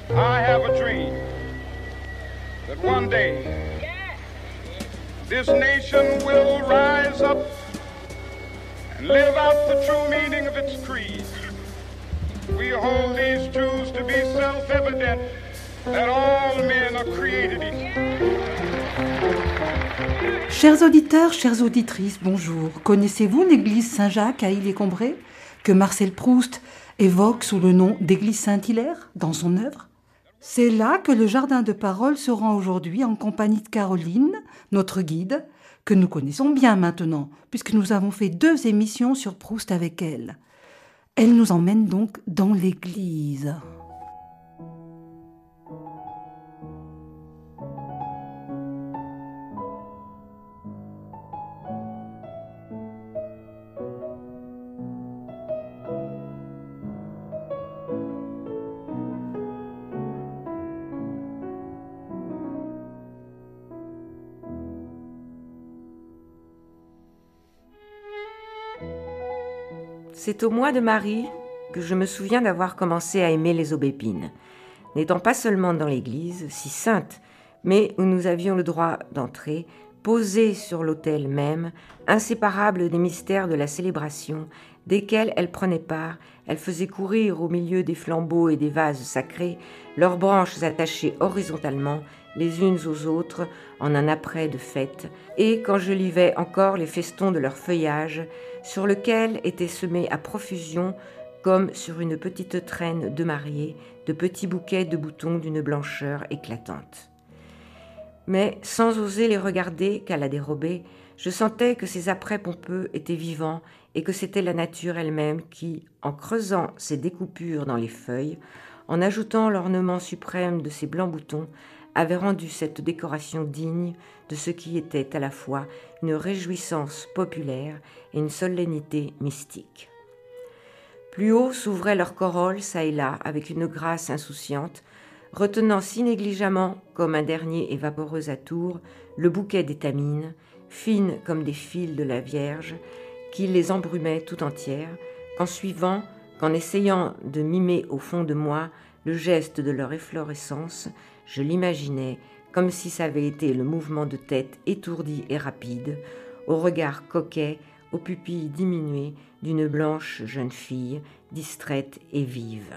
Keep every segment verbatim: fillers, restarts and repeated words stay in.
I have a dream that one day this nation will rise up and live out the true meaning of its creed. We hold these truths to be self-evident that all men are created equal. Chers auditeurs, chères auditrices, bonjour. Connaissez-vous l'église Saint-Jacques à Île-et-Combray, que Marcel Proust évoque sous le nom d'église Saint-Hilaire dans son œuvre? C'est là que le jardin de parole se rend aujourd'hui en compagnie de Caroline, notre guide, que nous connaissons bien maintenant, puisque nous avons fait deux émissions sur Proust avec elle. Elle nous emmène donc dans l'église. C'est au mois de Marie que je me souviens d'avoir commencé à aimer les aubépines, n'étant pas seulement dans l'église, si sainte, mais où nous avions le droit d'entrer, posée sur l'autel même, inséparable des mystères de la célébration, desquels elles prenaient part. Elles faisaient courir au milieu des flambeaux et des vases sacrés, leurs branches attachées horizontalement les unes aux autres en un apprêt de fête, et quand je livais encore les festons de leur feuillage, sur lequel étaient semés à profusion, comme sur une petite traîne de mariée, de petits bouquets de boutons d'une blancheur éclatante. Mais sans oser les regarder qu'à la dérobée, je sentais que ces apprêts pompeux étaient vivants et que c'était la nature elle-même qui, en creusant ses découpures dans les feuilles, en ajoutant l'ornement suprême de ces blancs boutons, avait rendu cette décoration digne de ce qui était à la fois une réjouissance populaire et une solennité mystique. Plus haut s'ouvraient leurs corolles çà et là avec une grâce insouciante, retenant si négligemment, comme un dernier et vaporeux atour, le bouquet d'étamines, fines comme des fils de la Vierge, qui les embrumait tout entières, qu'en suivant, qu'en essayant de mimer au fond de moi le geste de leur efflorescence, je l'imaginais comme si ça avait été le mouvement de tête étourdi et rapide, au regard coquet, aux pupilles diminuées d'une blanche jeune fille, distraite et vive.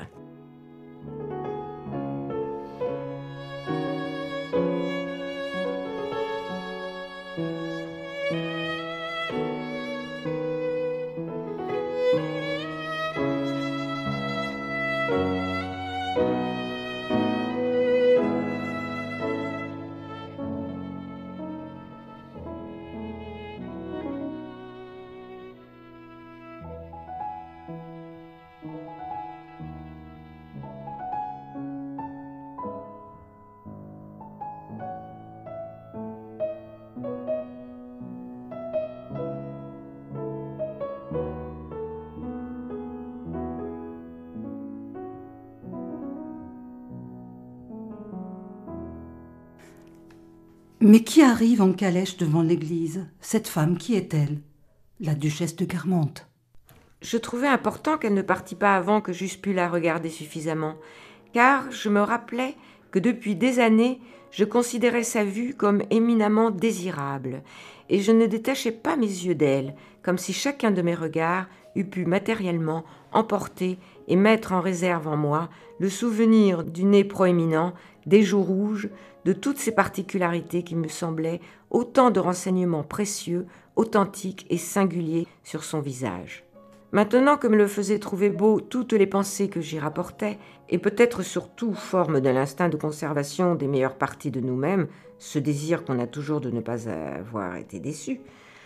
Mais qui arrive en calèche devant l'église? Cette femme, qui est-elle? La duchesse de Guermantes. Je trouvais important qu'elle ne partît pas avant que j'eusse pu la regarder suffisamment, car je me rappelais que depuis des années, je considérais sa vue comme éminemment désirable, et je ne détachais pas mes yeux d'elle, comme si chacun de mes regards eût pu matériellement emporter et mettre en réserve en moi le souvenir du nez proéminent, des joues rouges, de toutes ces particularités qui me semblaient autant de renseignements précieux, authentiques et singuliers sur son visage. Maintenant que me le faisaient trouver beau toutes les pensées que j'y rapportais, et peut-être surtout forme de l'instinct de conservation des meilleures parties de nous-mêmes, ce désir qu'on a toujours de ne pas avoir été déçu,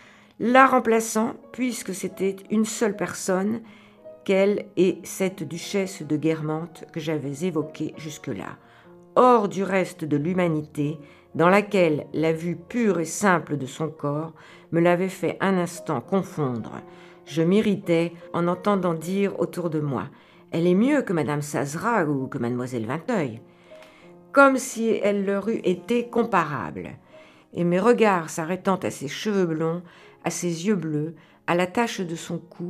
la remplaçant, puisque c'était une seule personne, qu'elle et cette duchesse de Guermantes que j'avais évoquée jusque-là, hors du reste de l'humanité, dans laquelle la vue pure et simple de son corps me l'avait fait un instant confondre. Je m'irritais en entendant dire autour de moi « Elle est mieux que Madame Sazerac ou que Mademoiselle Vinteuil », comme si elle leur eût été comparable. Et mes regards s'arrêtant à ses cheveux blonds, à ses yeux bleus, à la tache de son cou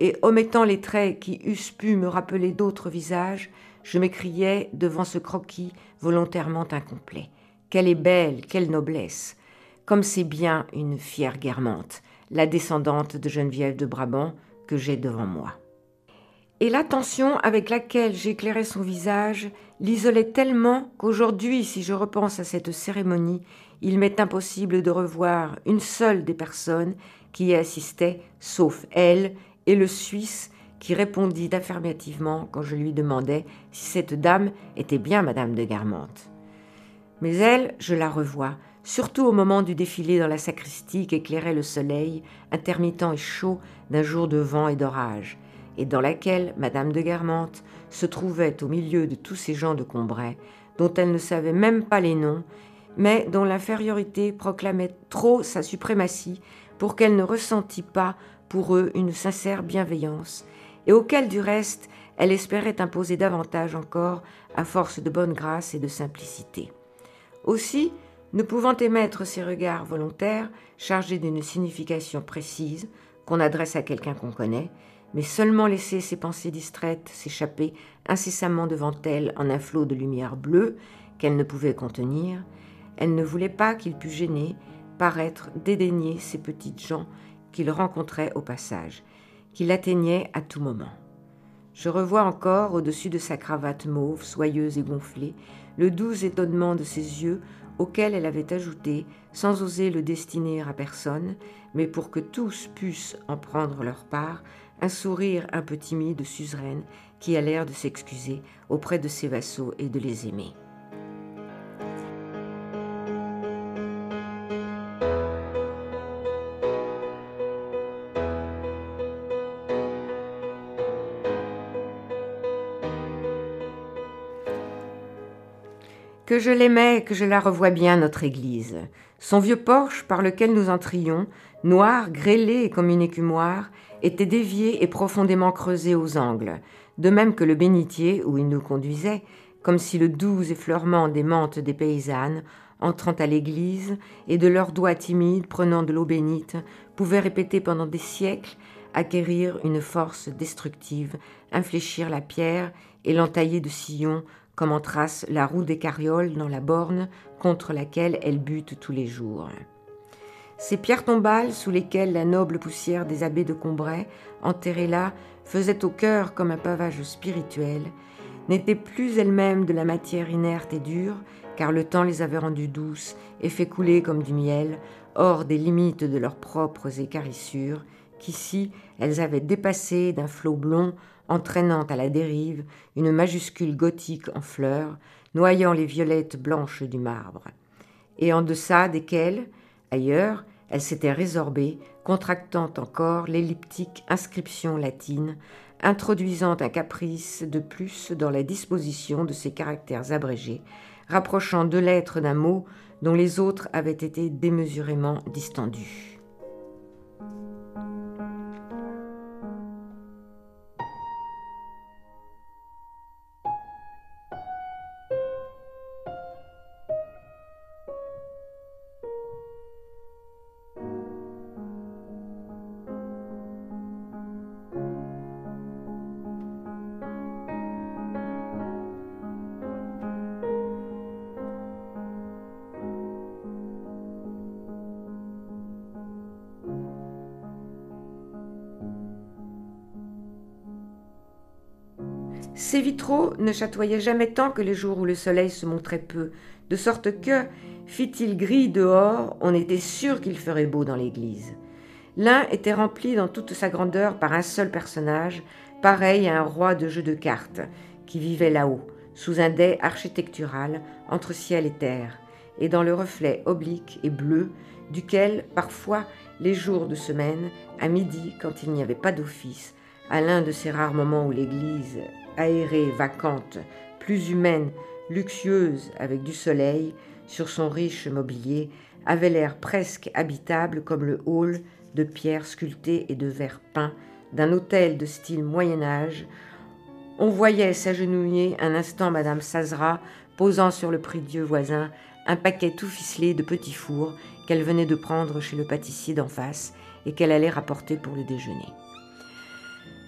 et omettant les traits qui eussent pu me rappeler d'autres visages, je m'écriais devant ce croquis volontairement incomplet. Quelle est belle, quelle noblesse! Comme c'est bien une fière Guermantes, la descendante de Geneviève de Brabant que j'ai devant moi. Et l'attention avec laquelle j'éclairais son visage l'isolait tellement qu'aujourd'hui, si je repense à cette cérémonie, il m'est impossible de revoir une seule des personnes qui y assistaient, sauf elle et le Suisse qui répondit affirmativement quand je lui demandais si cette dame était bien Madame de Guermantes. Mais elle, je la revois, surtout au moment du défilé dans la sacristie qu'éclairait le soleil, intermittent et chaud d'un jour de vent et d'orage, et dans laquelle Madame de Guermantes se trouvait au milieu de tous ces gens de Combray, dont elle ne savait même pas les noms, mais dont l'infériorité proclamait trop sa suprématie pour qu'elle ne ressentît pas pour eux une sincère bienveillance, et auquel du reste elle espérait imposer davantage encore à force de bonne grâce et de simplicité. Aussi, ne pouvant émettre ces regards volontaires, chargés d'une signification précise, qu'on adresse à quelqu'un qu'on connaît, mais seulement laisser ses pensées distraites s'échapper incessamment devant elle en un flot de lumière bleue qu'elle ne pouvait contenir, elle ne voulait pas qu'il pût gêner, paraître dédaigner ces petites gens qu'il rencontrait au passage, qui l'atteignaient à tout moment. Je revois encore, au-dessus de sa cravate mauve, soyeuse et gonflée, le doux étonnement de ses yeux auquel elle avait ajouté, sans oser le destiner à personne, mais pour que tous pussent en prendre leur part, un sourire un peu timide de suzeraine qui a l'air de s'excuser auprès de ses vassaux et de les aimer. Que je l'aimais, que je la revois bien, notre église. Son vieux porche par lequel nous entrions, noir, grêlé comme une écumoire, était dévié et profondément creusé aux angles, de même que le bénitier où il nous conduisait, comme si le doux effleurement des mantes des paysannes, entrant à l'église, et de leurs doigts timides prenant de l'eau bénite, pouvait répéter pendant des siècles, acquérir une force destructive, infléchir la pierre et l'entailler de sillons, comme en trace la roue des carrioles dans la borne contre laquelle elle bute tous les jours. Ces pierres tombales sous lesquelles la noble poussière des abbés de Combray, enterrées là, faisait au cœur comme un pavage spirituel, n'étaient plus elles-mêmes de la matière inerte et dure, car le temps les avait rendues douces et fait couler comme du miel, hors des limites de leurs propres écarissures, qu'ici elles avaient dépassé d'un flot blond, entraînant à la dérive une majuscule gothique en fleurs, noyant les violettes blanches du marbre. Et en deçà desquelles, ailleurs, elles s'étaient résorbées, contractant encore l'elliptique inscription latine, introduisant un caprice de plus dans la disposition de ces caractères abrégés, rapprochant deux lettres d'un mot dont les autres avaient été démesurément distendus. Ces vitraux ne chatoyaient jamais tant que les jours où le soleil se montrait peu, de sorte que, fît-il gris dehors, on était sûr qu'il ferait beau dans l'église. L'un était rempli dans toute sa grandeur par un seul personnage, pareil à un roi de jeu de cartes, qui vivait là-haut, sous un dais architectural, entre ciel et terre, et dans le reflet oblique et bleu, duquel, parfois, les jours de semaine, à midi, quand il n'y avait pas d'office, à l'un de ces rares moments où l'église, aérée, vacante, plus humaine, luxueuse, avec du soleil, sur son riche mobilier, avait l'air presque habitable comme le hall de pierre sculptée et de verre peint d'un hôtel de style Moyen-Âge. On voyait s'agenouiller un instant Madame Sazera, posant sur le prie-dieu voisin un paquet tout ficelé de petits fours qu'elle venait de prendre chez le pâtissier d'en face et qu'elle allait rapporter pour le déjeuner.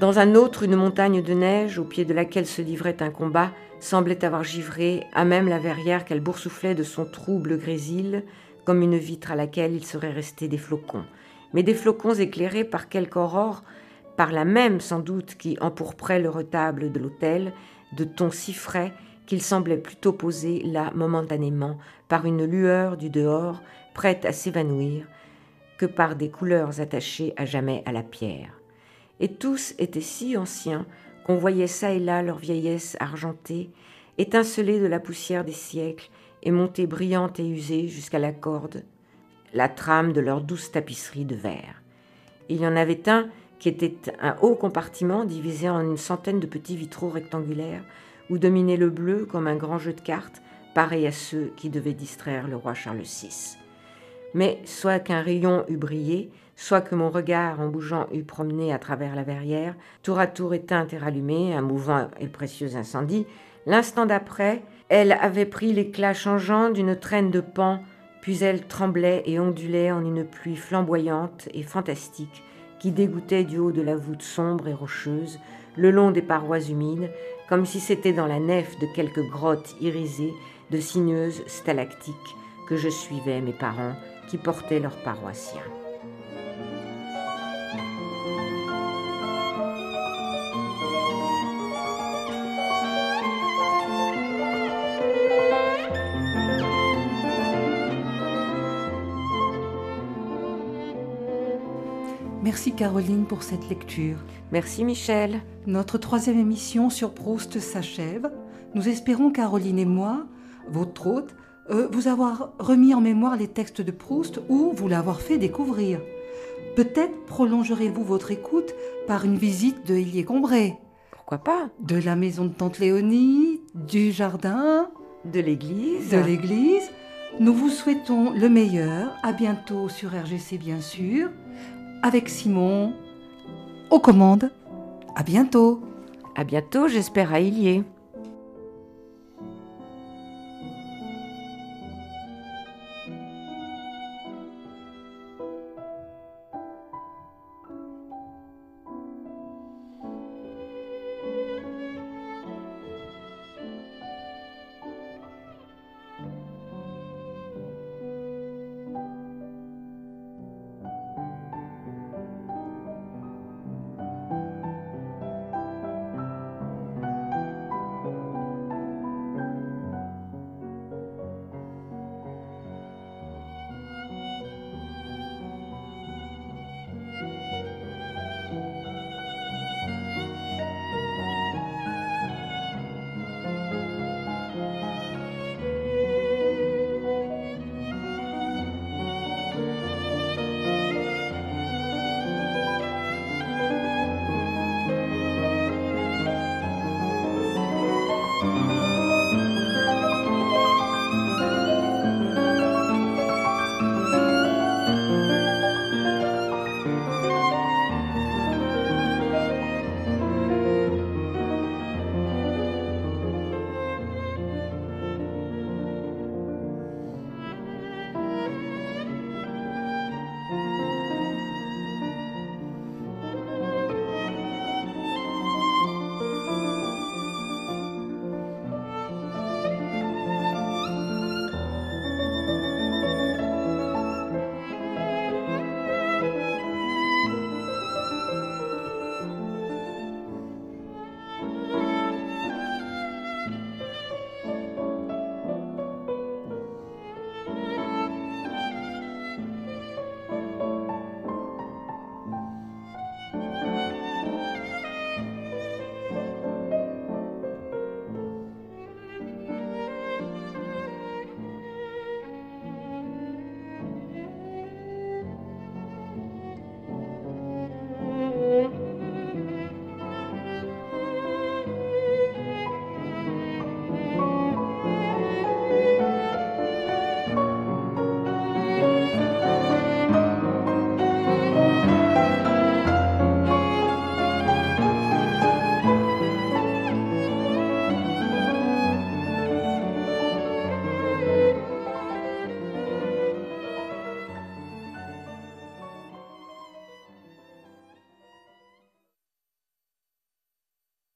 Dans un autre, une montagne de neige, au pied de laquelle se livrait un combat, semblait avoir givré, à même la verrière qu'elle boursouflait de son trouble grésil, comme une vitre à laquelle il serait resté des flocons. Mais des flocons éclairés par quelque aurore, par la même sans doute qui empourprait le retable de l'autel, de tons si frais qu'il semblait plutôt posé là momentanément par une lueur du dehors prête à s'évanouir que par des couleurs attachées à jamais à la pierre. Et tous étaient si anciens qu'on voyait çà et là leur vieillesse argentée, étinceler de la poussière des siècles et monter brillante et usée jusqu'à la corde, la trame de leur douce tapisserie de verre. Il y en avait un qui était un haut compartiment divisé en une centaine de petits vitraux rectangulaires où dominait le bleu comme un grand jeu de cartes, pareil à ceux qui devaient distraire le roi Charles six. Mais soit qu'un rayon eût brillé, soit que mon regard en bougeant eût promené à travers la verrière, tour à tour éteinte et rallumée, un mouvant et précieux incendie, l'instant d'après, elle avait pris l'éclat changeant d'une traîne de pan, puis elle tremblait et ondulait en une pluie flamboyante et fantastique qui dégouttait du haut de la voûte sombre et rocheuse, le long des parois humides, comme si c'était dans la nef de quelque grotte irisée de sinueuses stalactiques que je suivais mes parents qui portaient leurs paroissiens. Merci Caroline pour cette lecture. Merci Michel. Notre troisième émission sur Proust s'achève. Nous espérons, Caroline et moi, votre hôte, euh, vous avoir remis en mémoire les textes de Proust ou vous l'avoir fait découvrir. Peut-être prolongerez-vous votre écoute par une visite de Hélier-Combray. Pourquoi pas? De la maison de Tante Léonie, du jardin, de l'église. De l'église. Nous vous souhaitons le meilleur. À bientôt sur R G C, bien sûr. Avec Simon, aux commandes. À bientôt. À bientôt, j'espère à Hélier.